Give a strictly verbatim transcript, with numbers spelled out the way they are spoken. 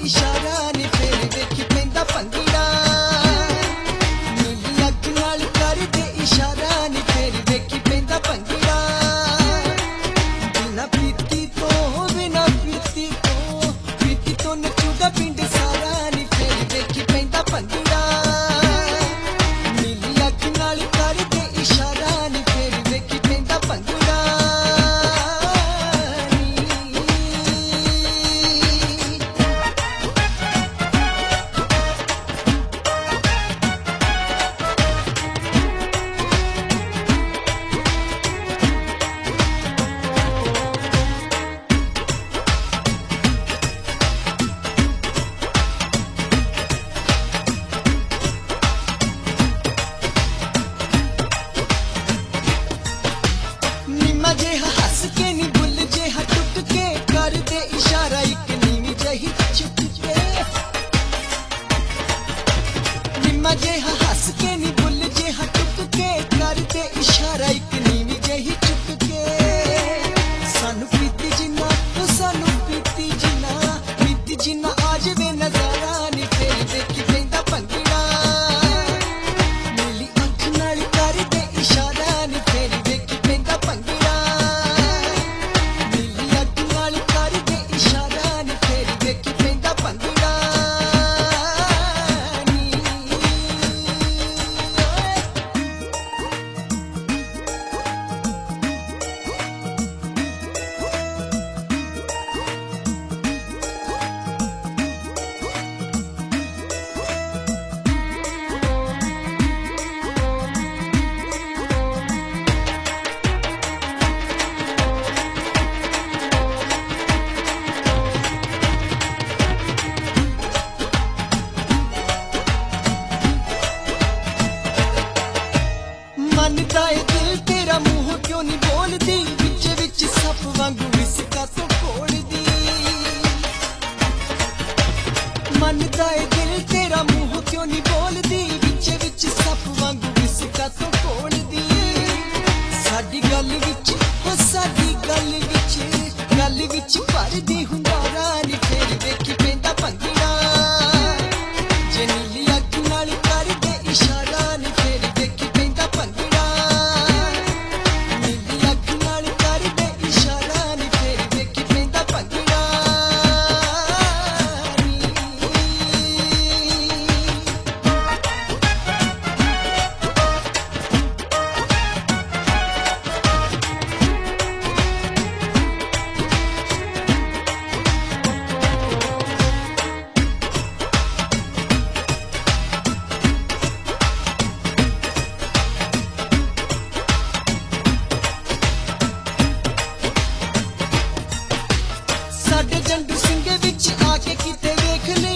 इशारा नी फेर देखी पैंदा भंगड़ा नीली अख नाल कर दे इशारा नी फेर देखी पैंदा भंगड़ा बिना पीती तो बिना पीती तो पीती तो नचूदा पिंड सारा नी फेर देखी पैंदा भंगड़ा नीली अख नाल कर दे इशारा नी फेर देखी पैंदा भंगड़ा निम्मा जेहा हस के नी बुल जेहा टुट के कर दे इशारा एक नीवी जही चुक के निम्मा जेहा हस के नी बुल जेहा टुट के कर दे इशारा एक नीवी जही चुक के सानू पीती जिन्ना तो सानू पीती जिन्ना पीती जिन्ना आज वे नजारा नी फेर देखी पैंदा भंगड़ा नीली अख नाल कर दे इशारा नी फेर देखी पैंदा भंगड़ा नीली अख नाल कर दे इशारा नी फेर देखी पैंदा भंगड़ा मनदा ए दिल तेरा मुंह क्यों नहीं बोलदी विच विच सप वांगू विसका तो कोड़दी मनदा ए दिल तेरा मुंह क्यों नहीं बोलदी विच विच सप वांगू विसका तो कोड़दी साडी गल विच हो साडी गल विच गल विच भरदी हुंदारा नी फेर देखी पैंदा भंगड़ा जे नीली अख नाल कर दे इशारा नी फेर देखी पैंदा भंगड़ा नीली अख नाल कर दे इशारा नी फेर देखी पैंदा भंगड़ा साडे जंडू सिंगे विच आके किते वेख ले